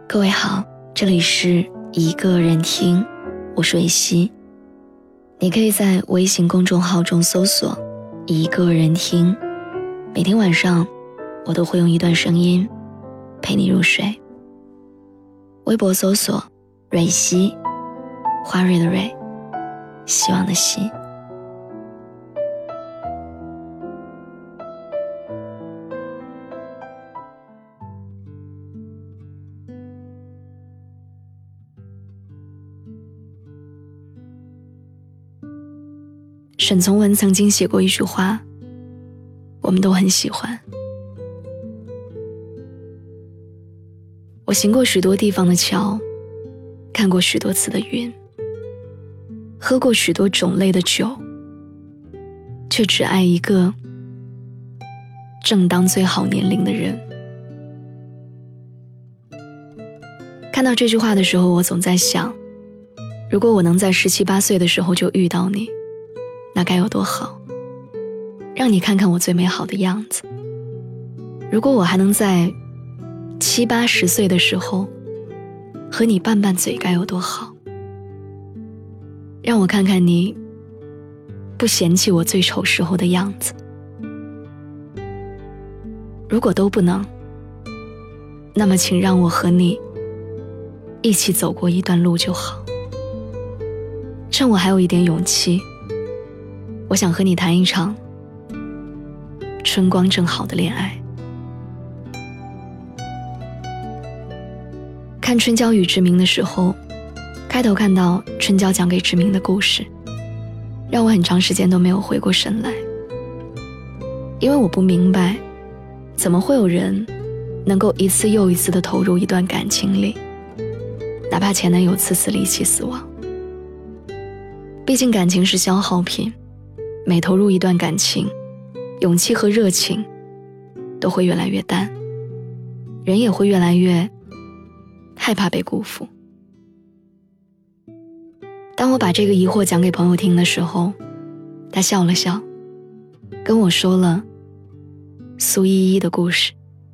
各位好，这里是一个人听，我是维希。你可以在微信公众号中搜索一个人听，每天晚上我都会用一段声音陪你入睡。微博搜索蕊希，花蕊的蕊，希望的希。沈从文曾经写过一句话，我们都很喜欢。我行过许多地方的桥，看过许多次的云，喝过许多种类的酒，却只爱一个正当最好年龄的人。看到这句话的时候，我总在想，如果我能在17、18岁的时候就遇到你，那该有多好，让你看看我最美好的样子。如果我还能在7、80岁的时候和你拌拌嘴，该有多好，让我看看你不嫌弃我最丑时候的样子。如果都不能，那么请让我和你一起走过一段路就好。趁我还有一点勇气，我想和你谈一场春光正好的恋爱。看春娇与志明的时候，开头看到春娇讲给志明的故事，让我很长时间都没有回过神来。因为我不明白，怎么会有人能够一次又一次地投入一段感情里，哪怕前男友次次离奇死亡。毕竟感情是消耗品，每投入一段感情，勇气和热情都会越来越淡，人也会越来越害怕被辜负。当我把这个疑惑讲给朋友听的时候，他笑了笑，跟我说了苏依依的故事。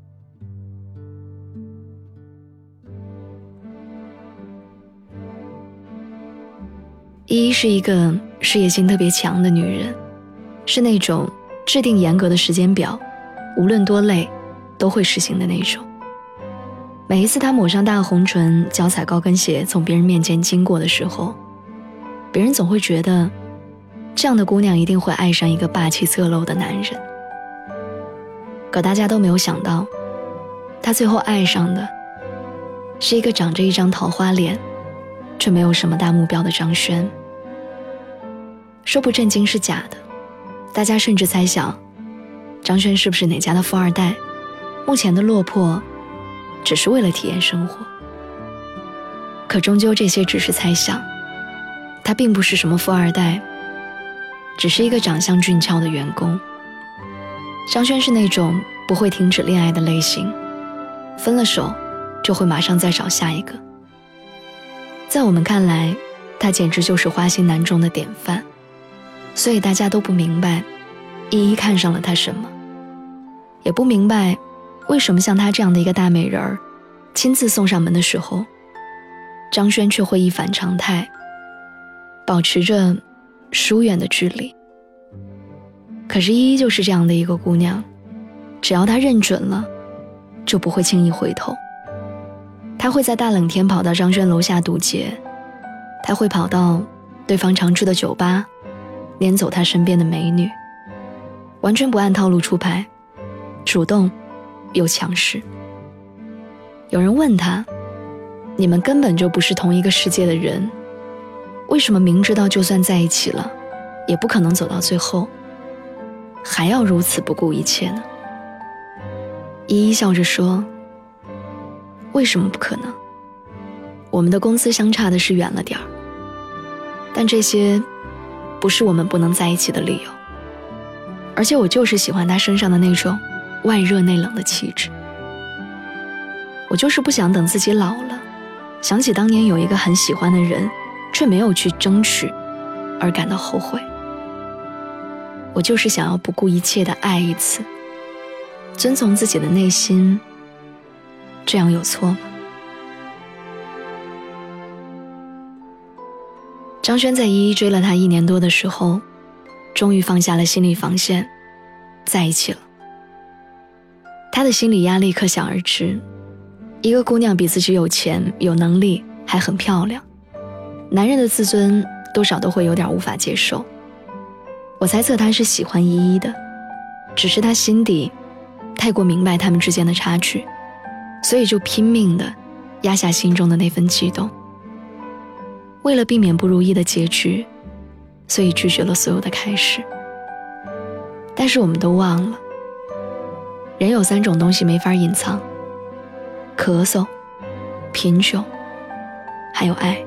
依依是一个事业心特别强的女人，是那种制定严格的时间表，无论多累都会实行的那种。每一次她抹上大红唇，脚踩高跟鞋从别人面前经过的时候，别人总会觉得这样的姑娘一定会爱上一个霸气侧漏的男人。可大家都没有想到，她最后爱上的是一个长着一张桃花脸却没有什么大目标的张轩。说不震惊是假的，大家甚至猜想张轩是不是哪家的富二代，目前的落魄只是为了体验生活。可终究这些只是猜想，他并不是什么富二代，只是一个长相俊俏的员工。张轩是那种不会停止恋爱的类型，分了手就会马上再找下一个。在我们看来，他简直就是花心男中的典范，所以大家都不明白依依看上了他什么，也不明白为什么像他这样的一个大美人儿亲自送上门的时候，张轩却会一反常态，保持着疏远的距离。可是依依就是这样的一个姑娘，只要她认准了，就不会轻易回头。她会在大冷天跑到张轩楼下堵截，她会跑到对方常去的酒吧，撵走他身边的美女，完全不按套路出牌，主动又强势。有人问他，你们根本就不是同一个世界的人，为什么明知道就算在一起了也不可能走到最后，还要如此不顾一切呢？依依笑着说，为什么不可能？我们的公司相差的是远了点儿，但这些不是我们不能在一起的理由。而且我就是喜欢他身上的那种外热内冷的气质。我就是不想等自己老了，想起当年有一个很喜欢的人却没有去争取而感到后悔。我就是想要不顾一切的爱一次，遵从自己的内心，这样有错吗？ 张轩在依依追了他1年多的时候，终于放下了心理防线，在一起了。他的心理压力可想而知，一个姑娘比自己有钱有能力还很漂亮，男人的自尊多少都会有点无法接受。我猜测他是喜欢依依的，只是他心底太过明白他们之间的差距，所以就拼命地压下心中的那份激动。为了避免不如意的结局，所以拒绝了所有的开始。但是我们都忘了，人有3种东西没法隐藏：咳嗽、品酒，还有爱。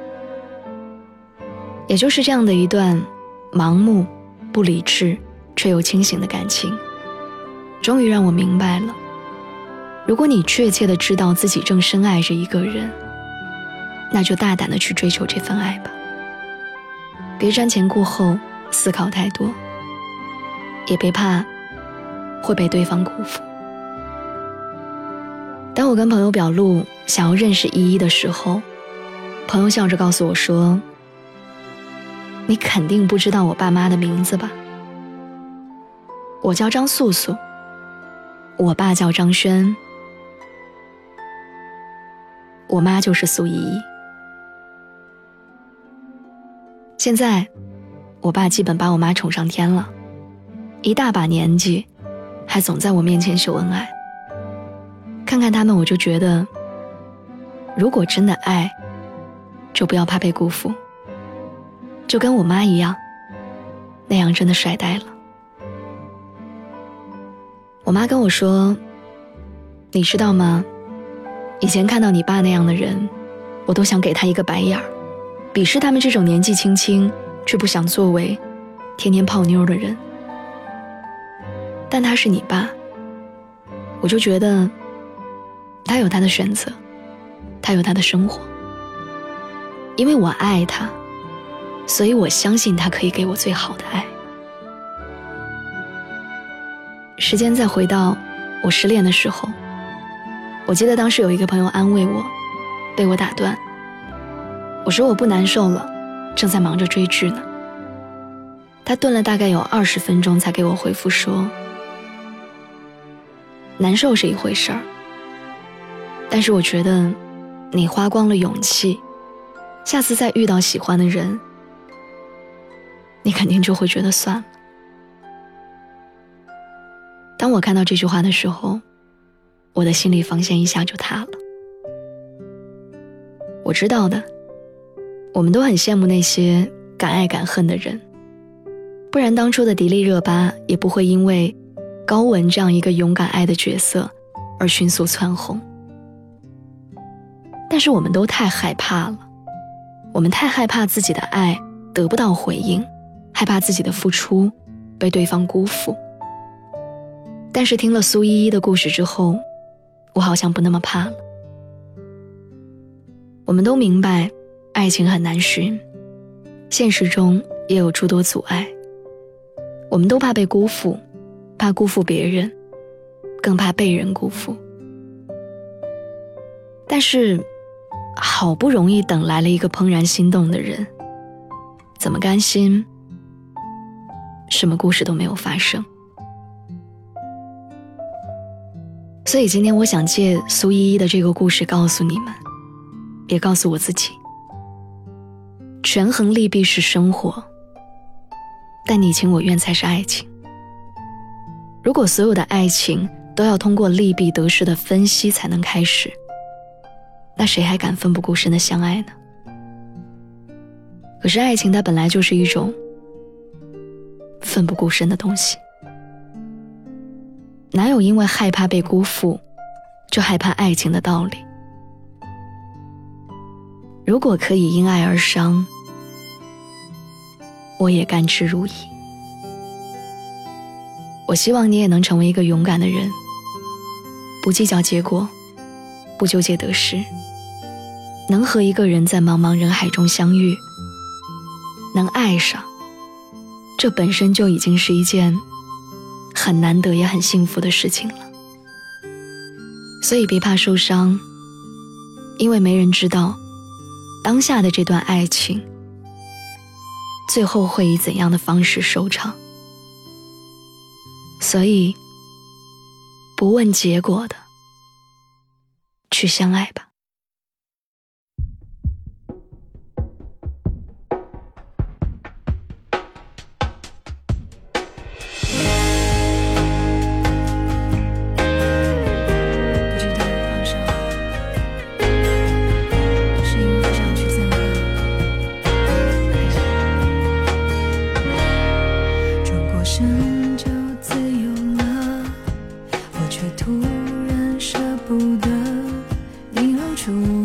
也就是这样的一段盲目、不理智却又清醒的感情，终于让我明白了，如果你确切地知道自己正深爱着一个人，那就大胆地去追求这份爱吧，别瞻前顾后，思考太多，也别怕会被对方辜负。当我跟朋友表露想要认识依依的时候，朋友笑着告诉我说，你肯定不知道我爸妈的名字吧？我叫张素素，我爸叫张轩，我妈就是苏依依。现在我爸基本把我妈宠上天了，一大把年纪还总在我面前秀恩爱。看看他们，我就觉得如果真的爱，就不要怕被辜负，就跟我妈一样，那样真的帅呆了。我妈跟我说，你知道吗，以前看到你爸那样的人，我都想给他一个白眼儿，鄙视他们这种年纪轻轻却不想作为天天泡妞的人。但他是你爸，我就觉得他有他的选择，他有他的生活。因为我爱他，所以我相信他可以给我最好的爱。时间再回到我失恋的时候，我记得当时有一个朋友安慰我，被我打断。我说我不难受了，正在忙着追剧呢。他顿了大概有20分钟才给我回复说，难受是一回事儿，但是我觉得你花光了勇气，下次再遇到喜欢的人，你肯定就会觉得算了。当我看到这句话的时候，我的心理防线一下就塌了。我知道的，我们都很羡慕那些敢爱敢恨的人，不然当初的迪丽热巴也不会因为高雯这样一个勇敢爱的角色而迅速蹿红。但是我们都太害怕了，我们太害怕自己的爱得不到回应，害怕自己的付出被对方辜负。但是听了苏依依的故事之后，我好像不那么怕了。我们都明白爱情很难寻，现实中也有诸多阻碍，我们都怕被辜负，怕辜负别人，更怕被人辜负。但是好不容易等来了一个怦然心动的人，怎么甘心什么故事都没有发生？所以今天我想借苏依依的这个故事告诉你们，也告诉我自己，权衡利弊是生活，但你情我愿才是爱情。如果所有的爱情都要通过利弊得失的分析才能开始，那谁还敢奋不顾身的相爱呢？可是爱情它本来就是一种奋不顾身的东西，哪有因为害怕被辜负就害怕爱情的道理？如果可以因爱而伤，我也甘之如饴。我希望你也能成为一个勇敢的人，不计较结果，不纠结得失，能和一个人在茫茫人海中相遇，能爱上，这本身就已经是一件很难得也很幸福的事情了。所以别怕受伤，因为没人知道当下的这段爱情最后会以怎样的方式收场。所以不问结果的去相爱吧。 身就自由了，我却突然舍不得你露出